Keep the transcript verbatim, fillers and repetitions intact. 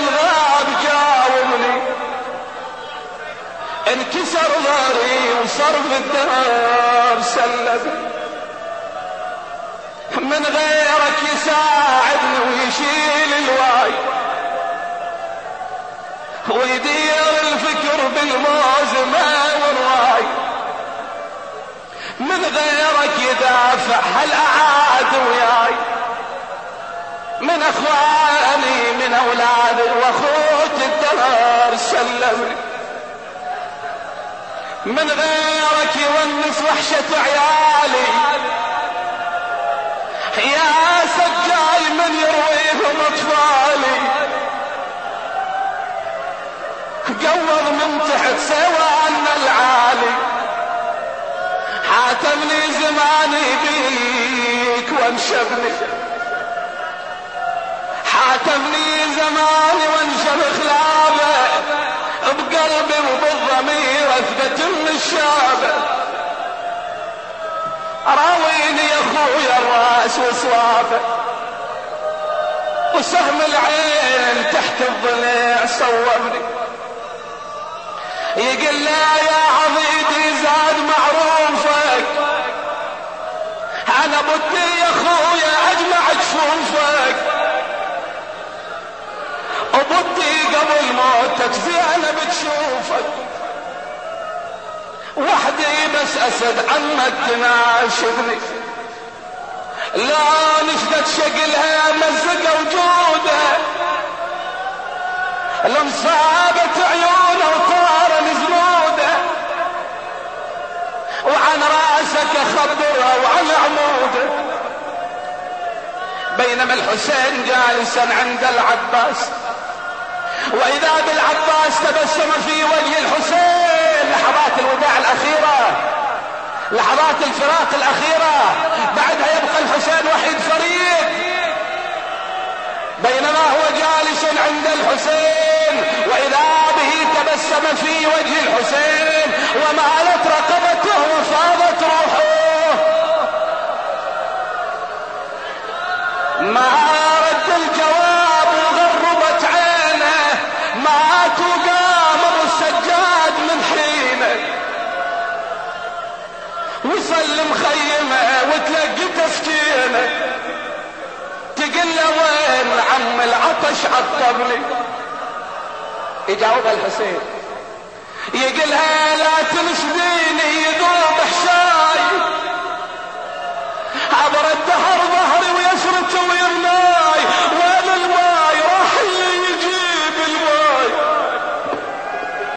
الغاب جاوبني، انكسر ظهري وصار في الدار سلبني، من غيرك يساعدني ويشيل الواي ويدير الفكر بالموز ما والراي، من غيرك يدافع هل أعاد وياي، من أخواني من أولادي وأخوت الدهر سلمني، من غيرك يونس وحشة عيالي، يا سجاي من يرويهم أطفالي، قوض من تحت سوانا العالي، حاتمني زماني بيك وانشبني، حاتمني زماني وانشب خلابه، بقلبي وبالضمير اثبت من الشابه، راويني يا اخويا الراس وصوابه، وسهم العين تحت الضلع صوبني، يقول لا يا عضيدي زاد معروفك، انا بدي يا اخويا اجمع جفوفك، وبدي قبل موتك زينب تشوفك، وحدي بس اسد عنك تناشدني، لا نشدت شقلها مزق وجوده، لانصابت عيونه وطار زنوده، وعن راسك اخبرها وعن عموده، بينما الحسين جالسا عند العباس، واذا بالعباس تبسم في وجه الحسين، لحظات الوداع الاخيره، لحظات الفراق الاخيره، بعدها يبقى الحسين وحيد فريد، بينما هو جالس عند الحسين واذا به تبسم في وجه الحسين، ومالت رقبته وفاضت روحه، ما رد الجواب وغربت عينه، مات وقام ابو السجاد من حينه، وصل مخيمه وتلقي تسكينه، تقل له وين عم العطش عطبني، يجاوبها الحسين يقلها لا تنشديني يذوب حشاي، عبر الدهر ظهري ويسرت ويرمى